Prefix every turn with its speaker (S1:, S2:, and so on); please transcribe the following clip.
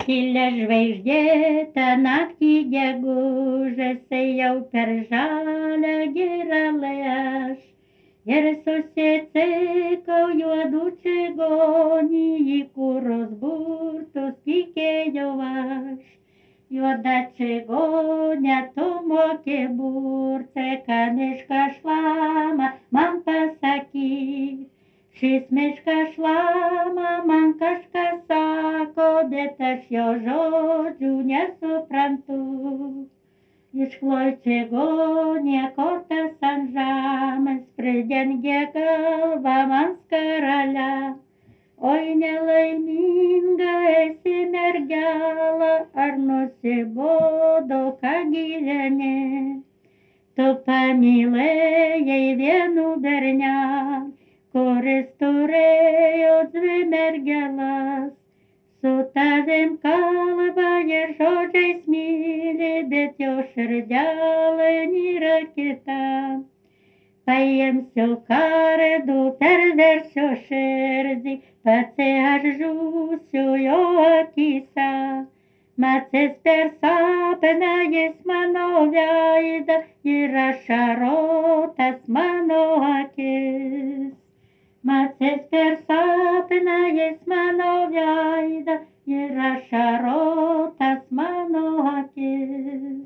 S1: Pakilę žvaigždėtą naktį gegužės, ėjau per žalią giralą aš. Ir susicikau juodų čigonį, į kuros burtus tikėjau aš. Juoda čigonė, tu moki burce, kad mišką šlama man pasakyk. Šis miškas šlama man kažkas sako, bet aš jo žodžių nesuprantu. Iškloj čigonė kortas ant žemės, pridengė galvą man skarelę. Oi nelaiminga esi mergelė, ar nusibodo, ką gyveni? Tu pamylėjai vienų bernelį, kuris turėjo dvi mergelas. Su tavim kalba ir žodžiais myli, bet jo širdelė nėra kita. Paimsiu kardu, perversiu širdį, pati aš žūsiu jo akyse. Matęs per sapną jis mano veidą ir ašarotas mano akis. Matęs per sapną jis mano veidą ir ašarotas mano akis.